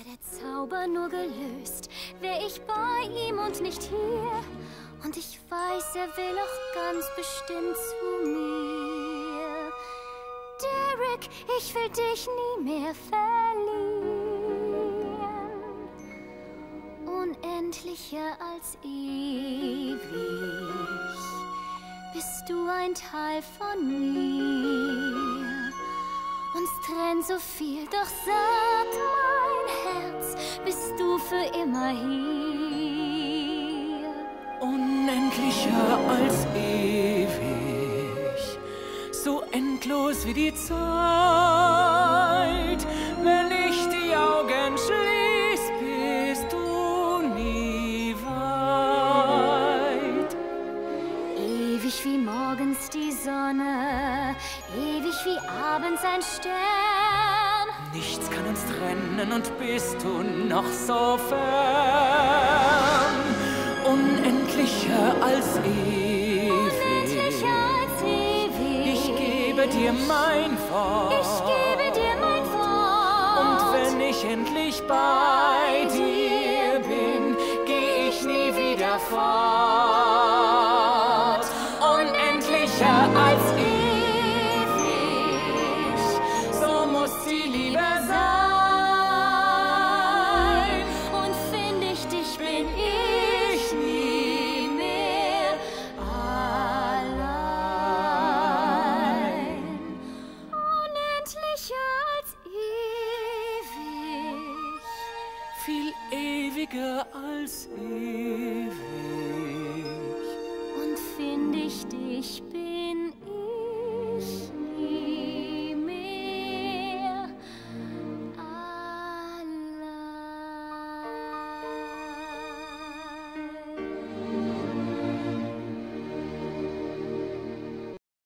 der Zauber nur gelöst, wär ich bei ihm und nicht hier. Und ich weiß, er will auch ganz bestimmt zu mir. Derek, ich will dich nie mehr verlieren. Unendlicher als ewig bist du ein Teil von mir. Uns trennt so viel, doch sag mein Herz, bist du für immer hier. Unendlicher als ewig, so endlos wie die Zeit. Wenn ich die Augen schließ, bist du nie weit. Ewig wie morgens die Sonne, ewig wie abends ein Stern. Nichts kann uns trennen und bist du noch so fern. Unendlicher als ewig. Unendlicher als ewig. Ich gebe dir mein Wort. Ich gebe dir mein Wort. Und wenn ich endlich bei dir bin, geh ich nie wieder fort. Unendlicher als ewig, so muss die Liebe sein. Und find ich dich, bin ich nie mehr allein. Unendlicher als ewig. Viel ewiger als ewig. Und find ich dich, bin